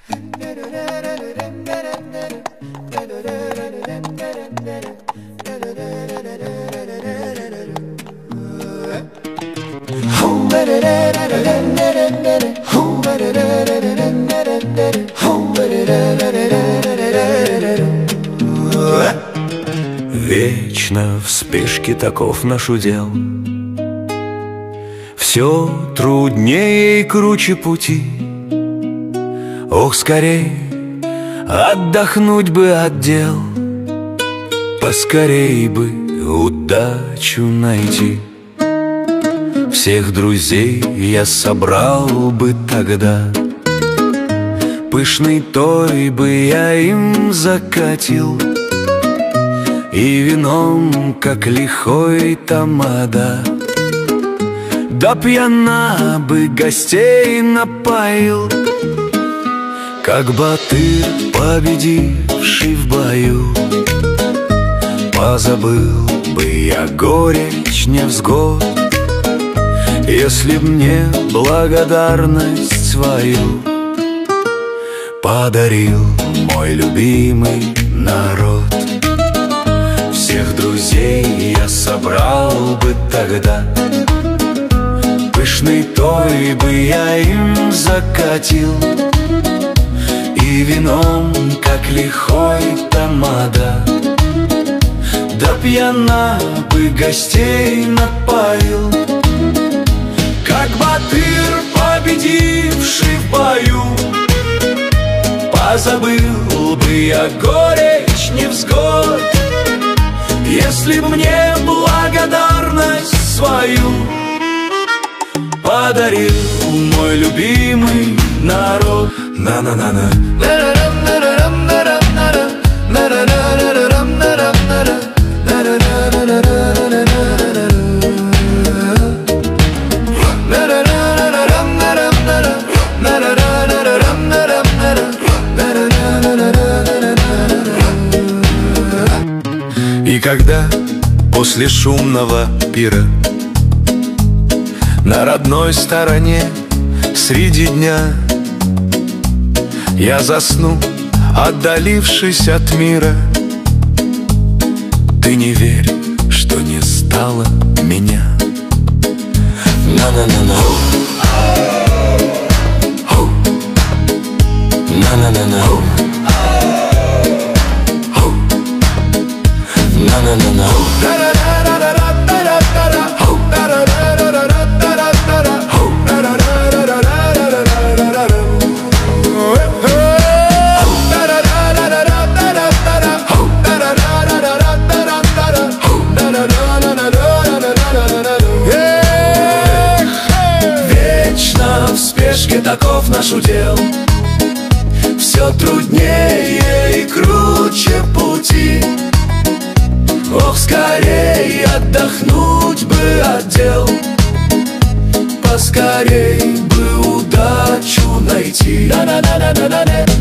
Вечно в спешке таков наш удел. Все труднее и круче пути. Ох, скорей отдохнуть бы от дел, поскорей бы удачу найти. Всех друзей я собрал бы тогда, пышный той бы я им закатил, и вином, как лихой тамада, да пьяна бы гостей напоил. Как батыр, победивший в бою, позабыл бы я горечь невзгод, если б мне благодарность свою подарил мой любимый народ. Всех друзей я собрал бы тогда, пышный той бы я им закатил, и вином, как лихой тамада, да пьяна бы гостей напоил. Как батыр, победивший в бою, позабыл бы я горечь невзгод, если б мне благодарность свою подарил мой любимый народ. На-на-на-на. И когда после шумного пира на родной стороне среди дня я засну, отдалившись от мира, ты не верь, что не стало меня. На-на-на-на. На-на-на-на. На-на-на-на. Вечно в спешке таков наш удел. Все труднее и круче пути. Ох, скорей отдохнуть бы от дел, поскорей бы удачу найти. На-на-на-на-на-на.